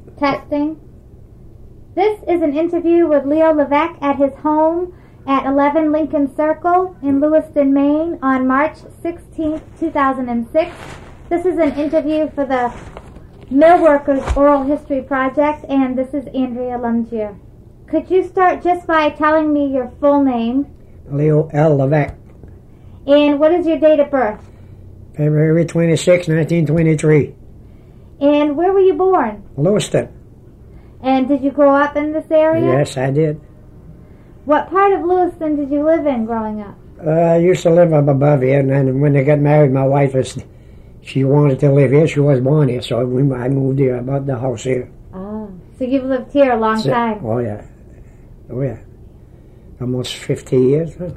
Testing. This is an interview with Leo Levesque at his home at 11 Lincoln Circle in Lewiston, Maine on March 16, 2006. This is an interview for the Millworkers Oral History Project, and this is Andrea Lungier. Could you start just by telling me your full name? Leo L. Levesque. And what is your date of birth? February 26, 1923. And where were you born? Lewiston. And did you grow up in this area? Yes, I did. What part of Lewiston did you live in growing up? I used to live up above here, and then when I got married, my wife she wanted to live here. She was born here, so I moved here. I bought the house here. Oh, so you've lived here a long time. Oh, yeah. Almost 50 years. Huh?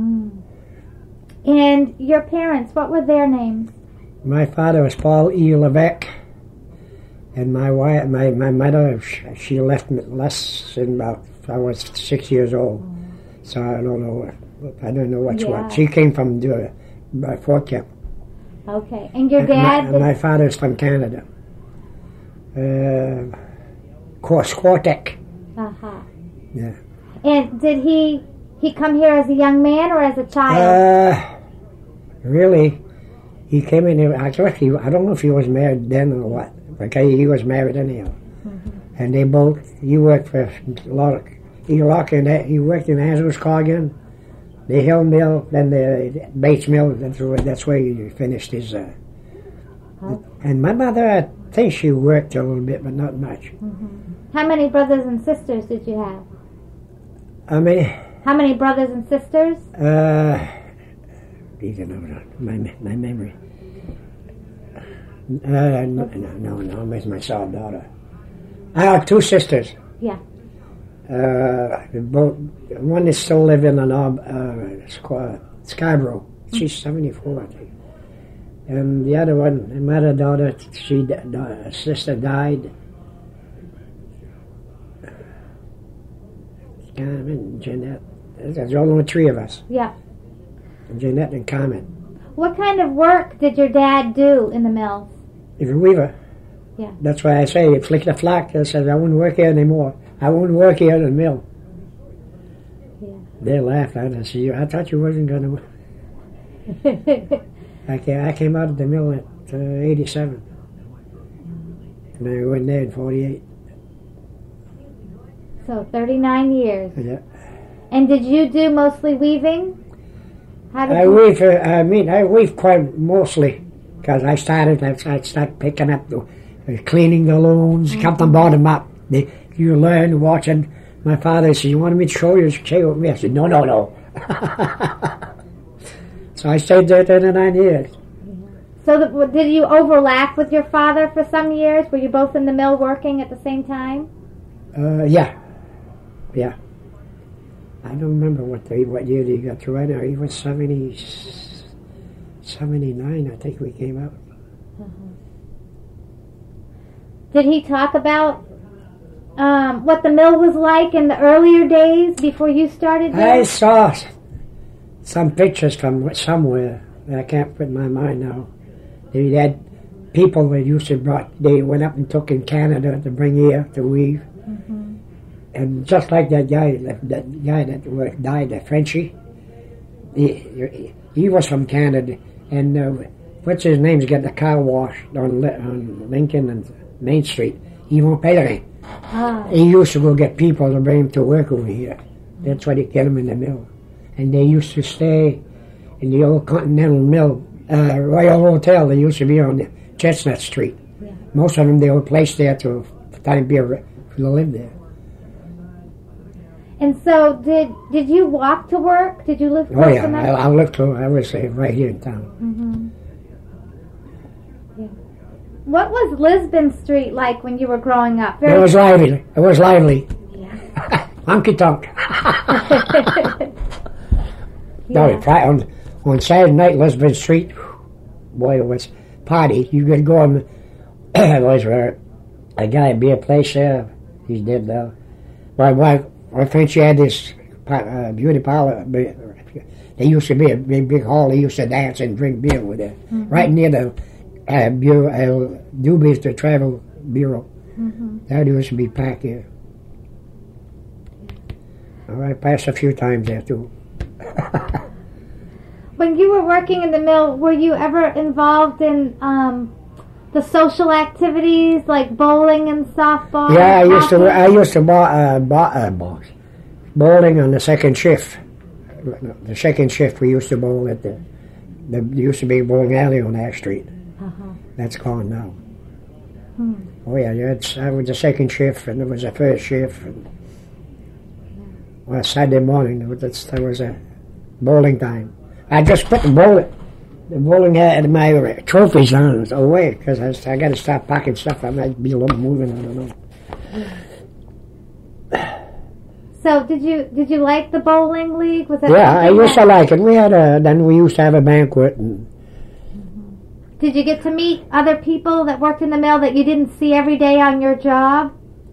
And your parents, what were their names? My father was Paul E. Levesque. And my wife, my mother, she left me less than about, I was 6 years old. So I don't know which one. She came from Fort Kemp. Okay. And your dad? My father's from Canada. Squatek. Uh-huh. Yeah. And did he come here as a young man or as a child? Really, he came in here, actually, I don't know if he was married then or what. Okay, he was married anyhow. And he worked for a lot of, he worked in Andrews Corrigan, the Hill Mill, then the Bates Mill. That's where he finished his. And my mother, I think she worked a little bit, but not much. How many brothers and sisters did you have? How many? How many brothers and sisters? You know, my memory. No, it's my son, daughter. I have two sisters. Yeah. One is still living in Scarborough. She's 74, I think. And the other one, my other daughter, sister died. Carmen, Jeanette. There's only three of us. Yeah. Jeanette and Carmen. What kind of work did your dad do in the mills? If a weaver. Yeah. That's why I say, flick the flack. I said, I wouldn't work here anymore. I wouldn't work here in the mill. Yeah. They laughed at us. I thought you wasn't going to. I came out of the mill at 87. And I went there in 48. So 39 years. Yeah. And did you do mostly weaving? I weave quite mostly, because I started picking up, cleaning the looms, cut them bottom up. You learn watching. My father said, you wanted me to show you? Stay with me. I said, no. So I stayed there 39 years. So did you overlap with your father for some years? Were you both in the mill working at the same time? Yeah. I don't remember what year he got to right now. He was 79, I think we came out. Did he talk about what the mill was like in the earlier days before you started there? I saw some pictures from somewhere that I can't put in my mind now. They had people that used to they went up and took in Canada to bring here to weave. And just like that guy that died, that Frenchie, he was from Canada, and what's his name's got the car wash on Lincoln and Main Street. He won't pay the rent. He used to go get people to bring him to work over here. That's why they get him in the mill. And they used to stay in the old Continental Mill, Royal Hotel. They used to be on Chestnut Street. Yeah. Most of them, they were placed there to live there. And so, did you walk to work? Did you live close Oh, yeah. enough? I lived close. I was right here in town. Yeah. What was Lisbon Street like when you were growing up? It was lively. Yeah. Honky tonk. Yeah. On Saturday night, Lisbon Street, boy, it was party. You could go on. There was a guy at beer place there. He's dead now. My wife. My friend, she had this beauty parlor. There used to be a big hall. They used to dance and drink beer with it. Right near the Dubis, the travel bureau. That used to be packed here. I passed a few times there too. When you were working in the mill, were you ever involved in the social activities like bowling and softball? Yeah, I used to box bowling on the second shift. The second shift we used to bowl at there used to be a bowling alley on Ash Street. That's gone now. Oh yeah, I was the second shift, and there was a first shift. And, well, Saturday morning there was a bowling time. I just put the bowling at my trophies on away because I got to start packing stuff. I might be a little moving. I don't know. So did you like the bowling league? Was it? Yeah, I used to like it. Then we used to have a banquet. And did you get to meet other people that worked in the mill that you didn't see every day on your job?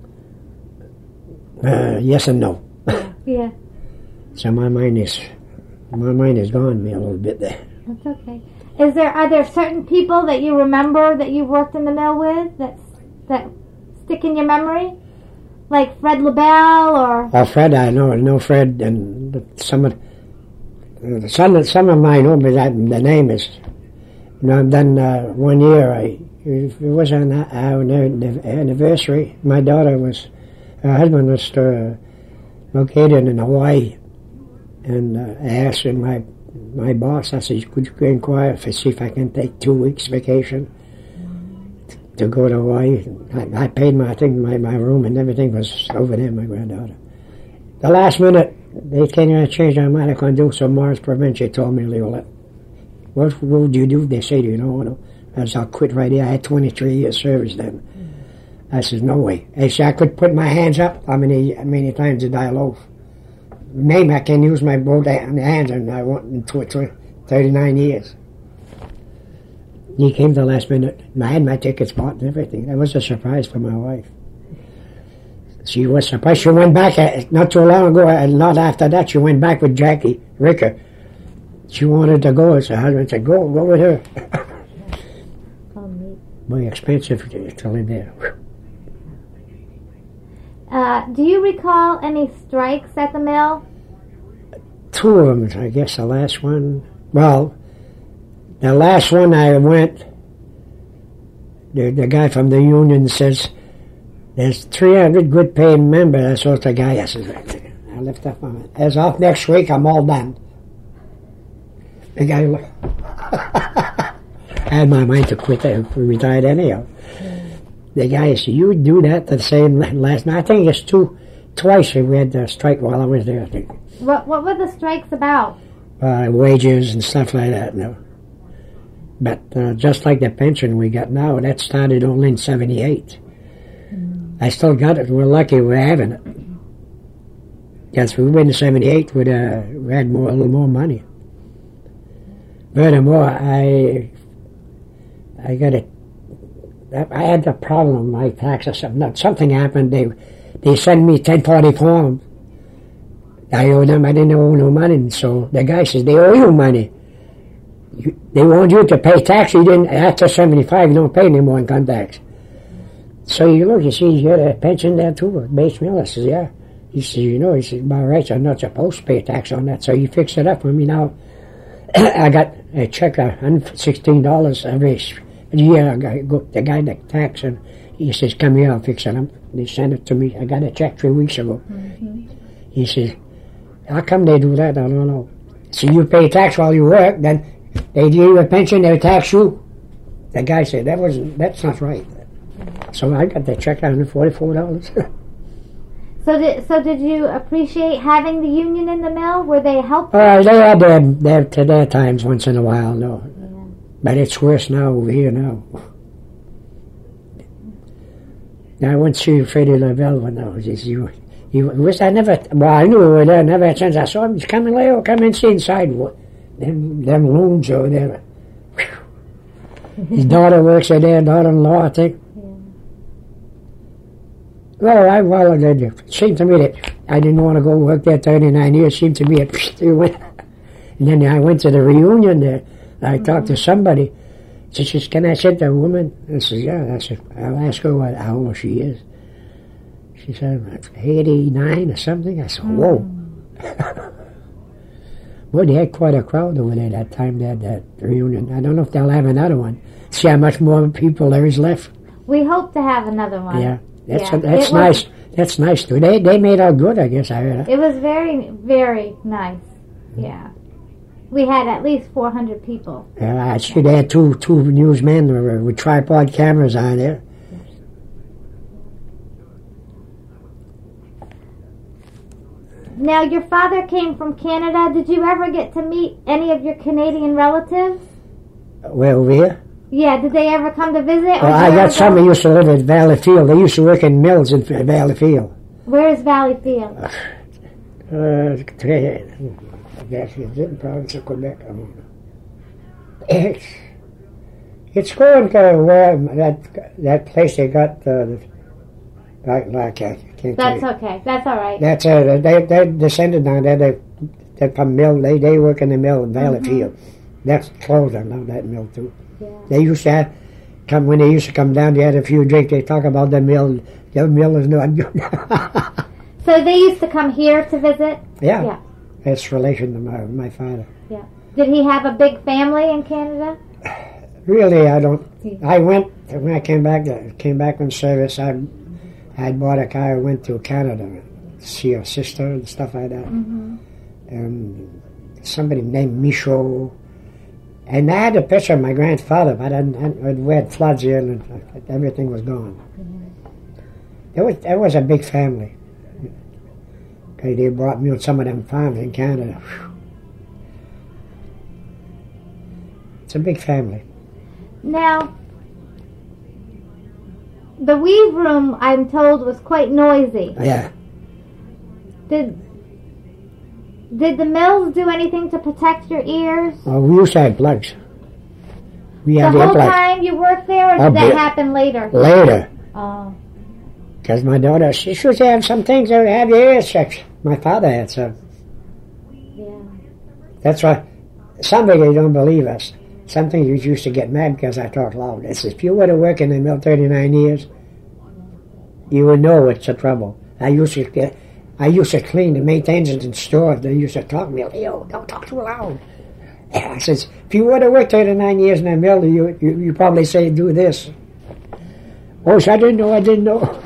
Yes and no. Yeah. So my mind is gone me a little bit there. That's okay. Are there certain people that you remember that you worked in the mill with that stick in your memory? Like Fred LaBelle or? Oh, Fred, I know Fred, and some of mine know, but the name is. I've done 1 year. It was on our anniversary. My her husband was located in Hawaii, and I asked him, my boss, I said, could you inquire see if I can take 2 weeks vacation to go to Hawaii? I paid my room and everything was over there, my granddaughter. The last minute, they came and changed their mind. I couldn't do so. Morris Provincia told me, Leo, what would you do? They say, do you know? I said, I'll quit right here. I had 23 years service then. I said, no way. I said, I could put my hands up. How many times did I loaf? Maybe I can use my both hands, and I went into it 39 years. He came the last minute, and I had my tickets bought and everything. That was a surprise for my wife. She was surprised. She went back not too long ago, and not after that. She went back with Jackie Ricker. She wanted to go, so her husband said, go with her. Very expensive to live there. Do you recall any strikes at the mill? 2 of them, I guess. The last one. Well, the last one I went. The guy from the union says there's 300 good paying members. I saw the guy. I said, I left off on it. As off next week, I'm all done. The guy. I had my mind to quit. I retired anyhow. The guy said, you do that the same last night. I think it's twice we had the strike while I was there, I think. What were the strikes about? Wages and stuff like that, no. But just like the pension we got now, that started only in 78. I still got it. We're lucky we're having it. Because if we went in 78, we had a little more money. Furthermore, I had a problem with my taxes. Something happened. They sent me 1040 forms. I owe them. I didn't owe no money. So the guy says, they owe you money. They want you to pay tax. You didn't. After 75, you don't pay any more income tax. So you look, you see, you get a pension there too. Bates Miller says, yeah. He says, by rights, I'm not supposed to pay tax on that. So he fixed it up for me now. I got a check of $116 every year. The guy that tax, and he says, come here, I'll fix it up. They sent it to me. I got a check 3 weeks ago. He says, how come they do that? I don't know. So you pay tax while you work, then they give you a pension, they tax you. The guy said, that's not right. So I got the check, $144. So did you appreciate having the union in the mill? Were they helpful? They had their times once in a while, no. Yeah. But it's worse now over here now. I went to see Freddie LaBelle when I was I knew we were there, never had since I saw him. He's coming, Leo, come and see inside. Them looms over there. His daughter works there, daughter-in-law, I think. Well, it seemed to me that I didn't want to go work there 39 years. It seemed to me that you went. And then I went to the reunion there. I talked to somebody. She says, can I sit there, woman? I said, yeah. I said, I'll ask her how old she is. She said, 89 or something. I said, whoa. Well, they had quite a crowd over there that time, they had that reunion. I don't know if they'll have another one. See how much more people there is left. We hope to have another one. Yeah, that's nice. That's nice too. They made out good, I guess. I heard. It was very, very nice. Yeah, we had at least 400 people. I see they had two newsmen with tripod cameras on there. Now, your father came from Canada. Did you ever get to meet any of your Canadian relatives? Where, over here? Yeah, did they ever come to visit? Well, I got some who used to live at Valleyfield. They used to work in mills in Valleyfield. Where is Valleyfield? I guess it's in the province of Quebec. It's going to where that place they got I can't That's okay. That's all right. That's they descended down there. They from mill. They work in the mill in Valleyfield. That's closed. I know that mill too. Yeah. They used to come when they used to come down. They had a few drinks. They talk about the mill. The mill is not good. So they used to come here to visit. Yeah. Yeah. That's relation to my father. Yeah. Did he have a big family in Canada? Really, I don't. I went when I came back from service. I bought a car. I went to Canada to see her sister and stuff like that. And somebody named Michaud. And I had a picture of my grandfather, but we had floods here and everything was gone. There was a big family. Okay, they brought me on some of them farms in Canada. Whew. It's a big family. Now, the weave room, I'm told, was quite noisy. Yeah. Did the mills do anything to protect your ears? Oh, we used to have plugs. We had the whole time you worked there, or did that happen later? Later. Oh. Because my daughter, she should have some things to have your ears checked. My father had some. Yeah. That's why somebody don't believe us. Something you used to get mad because I talk loud. It's if you were to work in the mill 39 years, you would know it's a trouble. I used to clean the maintenance and stores. They used to talk to me, yo, don't talk too loud. I says, if you were to work 39 years in the mill, you probably say, do this. Oh, so I didn't know.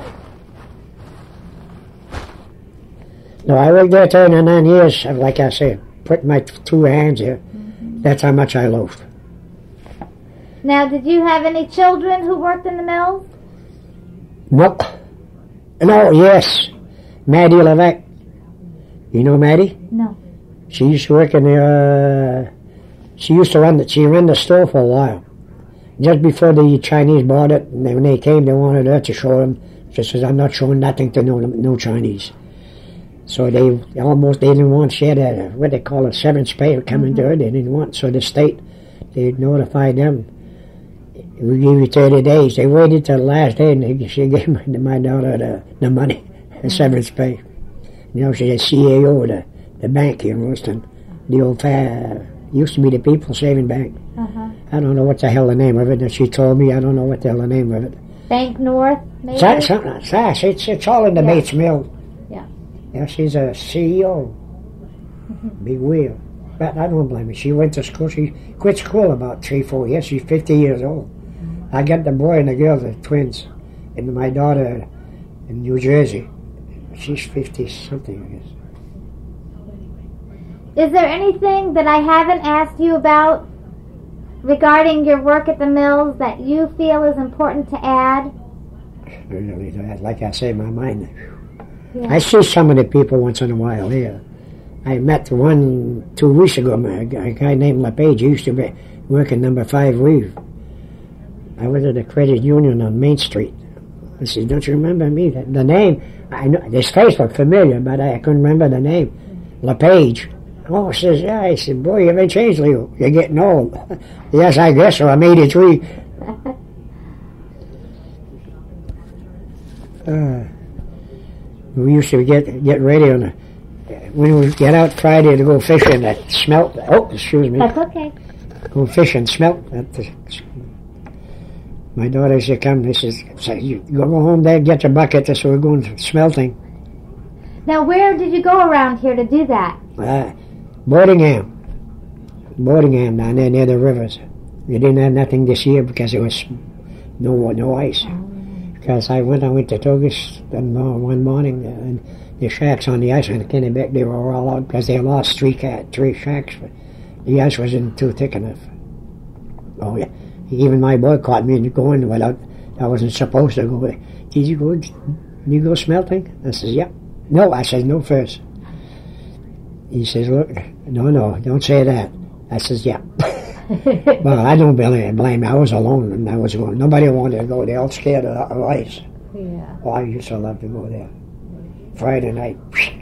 No, I worked there 39 years, like I said, put my two hands here. That's how much I loafed. Now, did you have any children who worked in the mills? No. No, yes. Maddie Levesque. You know Maddie? No. She used to work in the, she ran the store for a while. Just before the Chinese bought it, and when they came, they wanted her to show them. She says, I'm not showing nothing to no Chinese. So they didn't want, she had what they call a severance pay coming to her, they didn't want, so the state, they notified them, we give you 30 days. They waited till the last day, and she gave my daughter the money, the severance pay. You know, she's a CAO of the bank here in Williston. The old used to be the People Saving Bank. I don't know what the hell the name of it, and she told me, I don't know what the hell the name of it. Bank North, maybe? It's all in the Bates Mill. Yeah, she's a CEO. Big wheel. But I don't blame her. She went to school. She quit school about 3-4 years. She's 50 years old. I got the boy and the girl, the twins, and my daughter in New Jersey. She's 50-something, I guess. Is there anything that I haven't asked you about regarding your work at the mills that you feel is important to add? Really, like I say, my mind. Yeah. I see some of the people once in a while here. I met 2 weeks ago, a guy named LePage. He used to be working number 5 Weave. I was at the credit union on Main Street. I said, don't you remember me? The name, I know, his face looked familiar, but I couldn't remember the name. LePage. Oh, says, yeah. I said, boy, you haven't changed, Leo. You're getting old. Yes, I guess so. I'm 83. We used to get ready on when we get out Friday to go fishing, that smelt. Oh, excuse me. That's okay. Go fishing, smelt. My daughter, she come, she says, you go home there, get your bucket, so we're going smelting. Now, where did you go around here to do that? Boardingham down there near the rivers. We didn't have nothing this year because it was no ice. Because I went to Togus one morning, and the shacks on the ice on the Kennebec, they were all out because they lost three shacks. But the ice wasn't too thick enough. Oh yeah, even my boy caught me going without. I wasn't supposed to go. Did you go smelting? I says, yep. No, I said no first. He says, look, no, don't say that. I says, yeah. Well, I don't blame him. I was alone and I was going. Nobody wanted to go. They all scared of ice. Yeah. Oh, I used to love to go there. Friday night.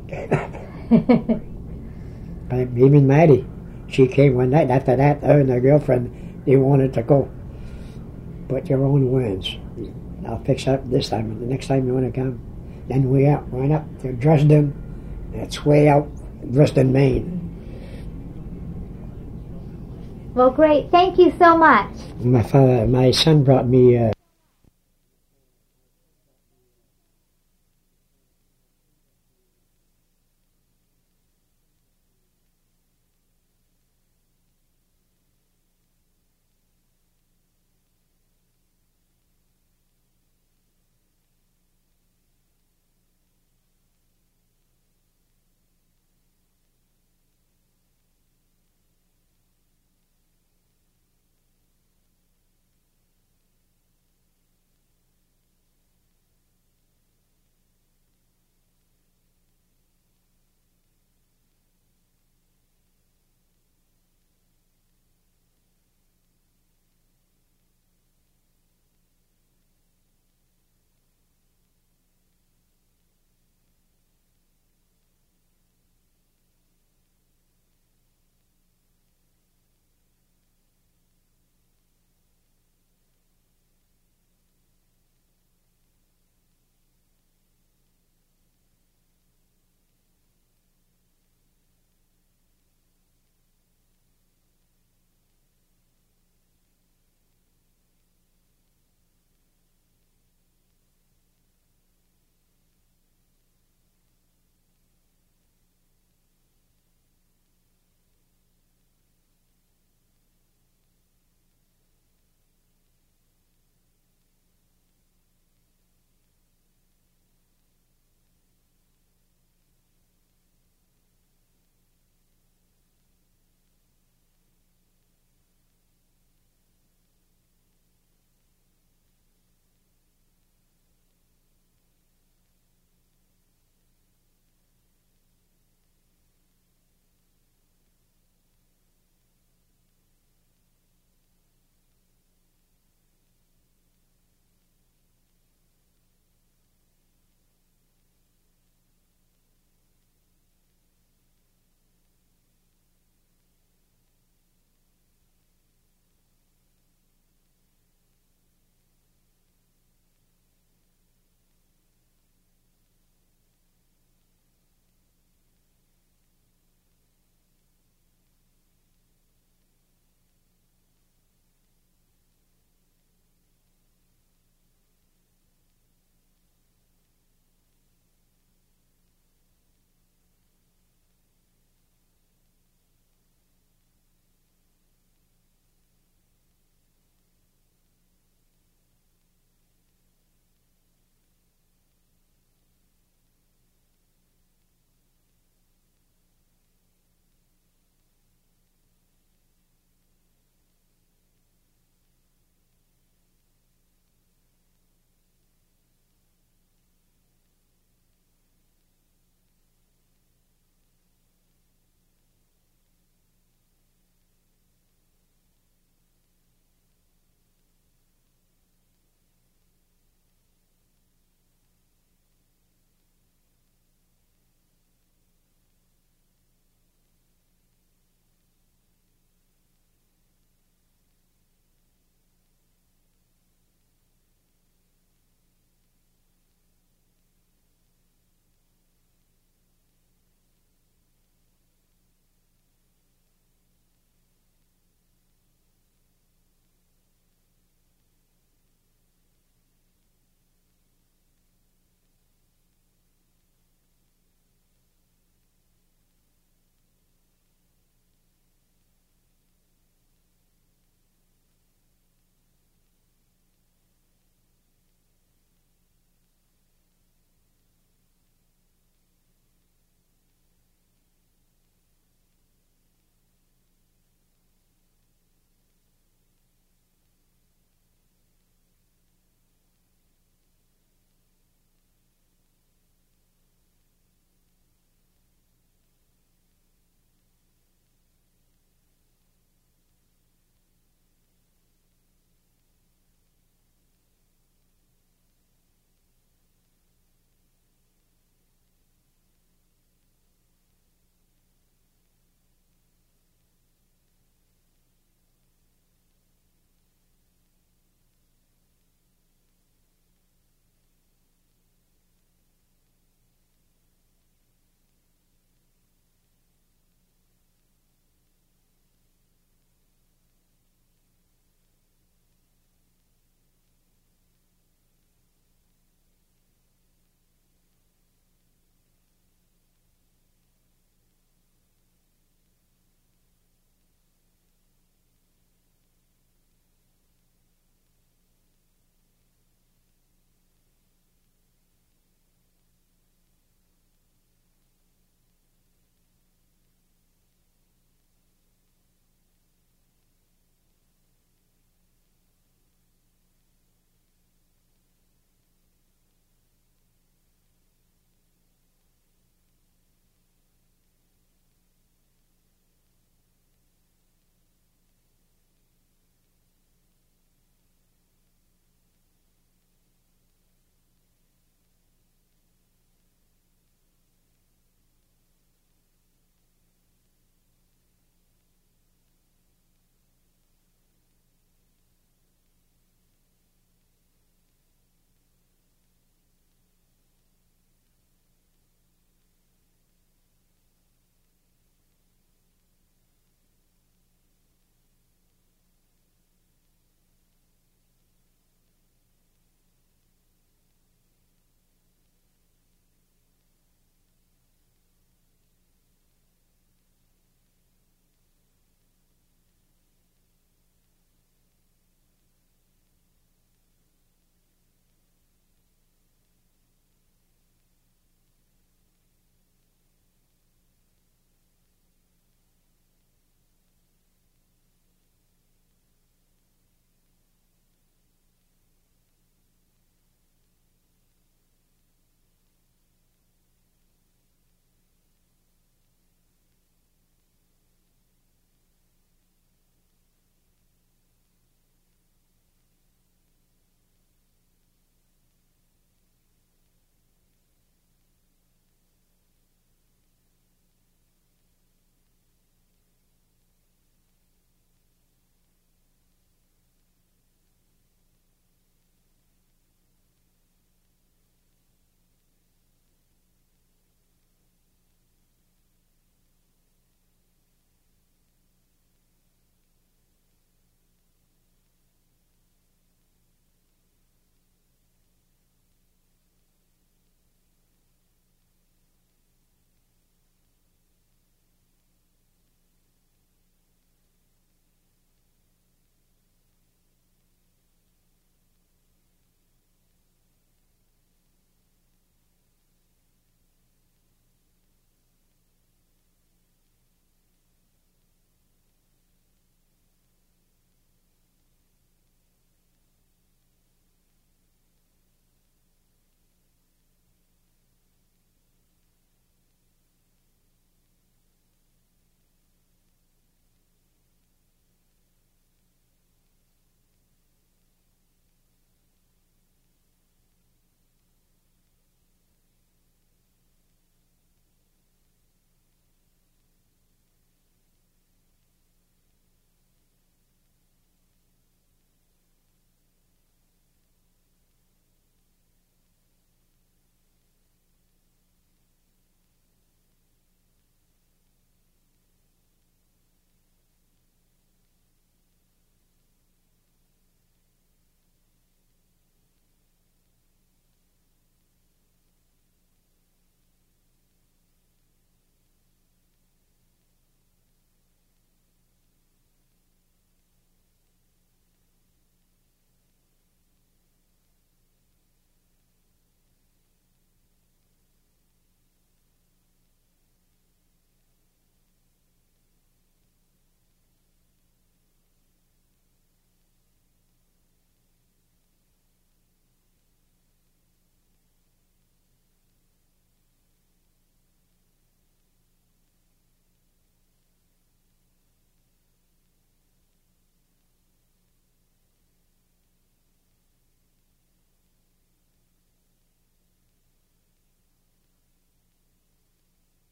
Even Maddie, she came one night. After that, her and her girlfriend, they wanted to go. Put your own words. I'll fix up this time. The next time you want to come, then we went up to Dresden. That's way out, Dresden, Maine. Well, great. Thank you so much. My son brought me